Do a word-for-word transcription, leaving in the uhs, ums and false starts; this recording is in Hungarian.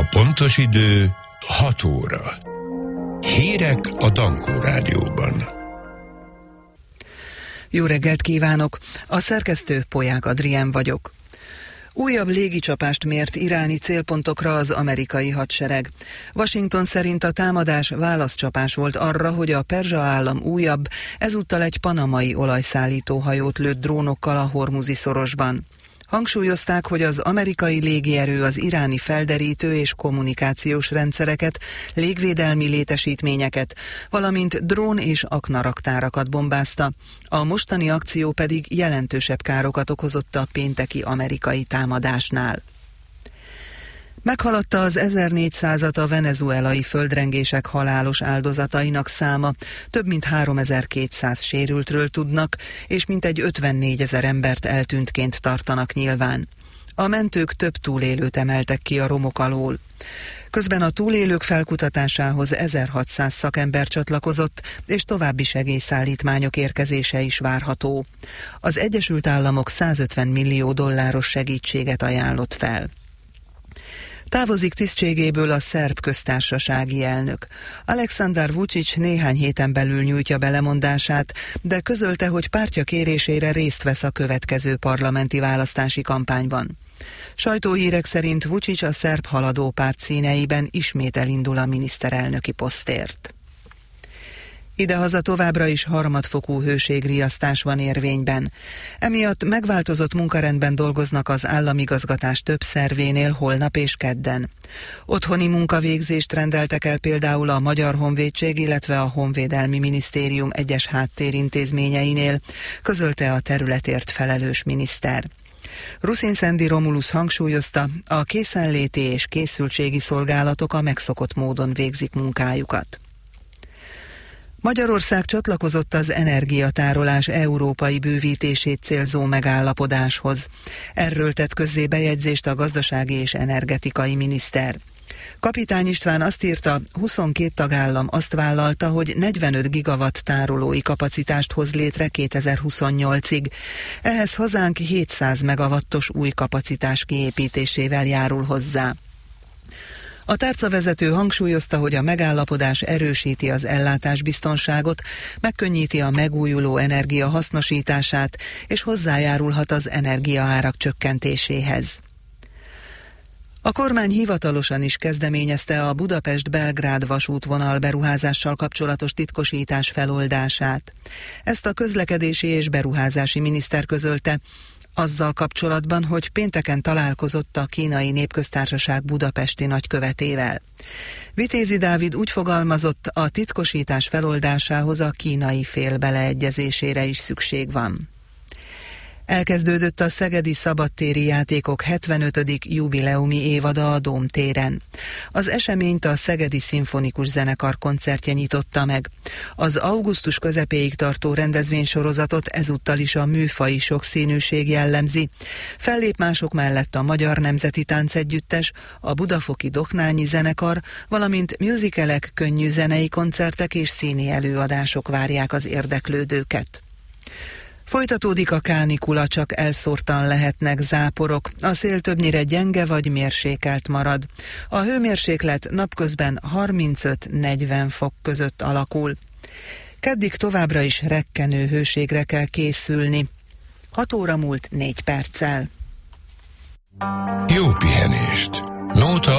A pontos idő hat óra. Hírek a Dankó Rádióban. Jó reggelt kívánok! A szerkesztő Polyák Adrien vagyok. Újabb légicsapást mért iráni célpontokra az amerikai hadsereg. Washington szerint a támadás válaszcsapás volt arra, hogy a Perzsa állam újabb, ezúttal egy panamai olajszállító hajót lőtt drónokkal a Hormuzi szorosban. Hangsúlyozták, hogy az amerikai légierő az iráni felderítő és kommunikációs rendszereket, légvédelmi létesítményeket, valamint drón- és aknaraktárakat bombázta. A mostani akció pedig jelentősebb károkat okozott a pénteki amerikai támadásnál. Meghaladta az ezernégyszázat a venezuelai földrengések halálos áldozatainak száma, több mint háromezer-kétszáz sérültről tudnak, és mintegy ötvennégyezer embert eltűntként tartanak nyilván. A mentők több túlélőt emeltek ki a romok alól. Közben a túlélők felkutatásához ezerhatszáz szakember csatlakozott, és további segélyszállítmányok érkezése is várható. Az Egyesült Államok százötven millió dolláros segítséget ajánlott fel. Távozik tisztségéből a szerb köztársasági elnök. Aleksandar Vučić néhány héten belül nyújtja be lemondását, de közölte, hogy pártja kérésére részt vesz a következő parlamenti választási kampányban. Sajtóhírek szerint Vučić a szerb haladó párt színeiben ismét elindul a miniszterelnöki posztért. Idehaza továbbra is harmadfokú hőségriasztás van érvényben. Emiatt megváltozott munkarendben dolgoznak az államigazgatás több szervénél holnap és kedden. Otthoni munkavégzést rendeltek el például a Magyar Honvédség, illetve a Honvédelmi Minisztérium egyes háttérintézményeinél, közölte a területért felelős miniszter. Ruszinszendi Romulus hangsúlyozta, a készenléti és készültségi szolgálatok a megszokott módon végzik munkájukat. Magyarország csatlakozott az energiatárolás európai bővítését célzó megállapodáshoz. Erről tett közzé bejegyzést a gazdasági és energetikai miniszter. Kapitány István azt írta, huszonkét tagállam azt vállalta, hogy negyvenöt gigawatt tárolói kapacitást hoz létre kétezer-huszonnyolcig. Ehhez hazánk hétszáz megawattos új kapacitás kiépítésével járul hozzá. A tárcavezető hangsúlyozta, hogy a megállapodás erősíti az ellátásbiztonságot, megkönnyíti a megújuló energia hasznosítását, és hozzájárulhat az energiaárak csökkentéséhez. A kormány hivatalosan is kezdeményezte a Budapest-Belgrád vasútvonal beruházással kapcsolatos titkosítás feloldását. Ezt a közlekedési és beruházási miniszter közölte, azzal kapcsolatban, hogy pénteken találkozott a Kínai Népköztársaság budapesti nagykövetével. Vitézi Dávid úgy fogalmazott, a titkosítás feloldásához a kínai fél beleegyezésére is szükség van. Elkezdődött a Szegedi Szabadtéri Játékok hetvenötödik jubileumi évada a Dóm téren. Az eseményt a Szegedi Szimfonikus Zenekar koncertje nyitotta meg. Az augusztus közepéig tartó rendezvénysorozatot ezúttal is a műfaji sokszínűség jellemzi. Fellépmások mellett a Magyar Nemzeti Táncegyüttes, a Budafoki Doknányi Zenekar, valamint musicalek, könnyű zenei koncertek és színi előadások várják az érdeklődőket. Folytatódik a kánikula, csak elszórtan lehetnek záporok. A szél többnyire gyenge vagy mérsékelt marad. A hőmérséklet napközben harmincöt-negyven fok között alakul. Keddig továbbra is rekkenő hőségre kell készülni. hat óra múlt négy perccel. Jó pihenést! Nóta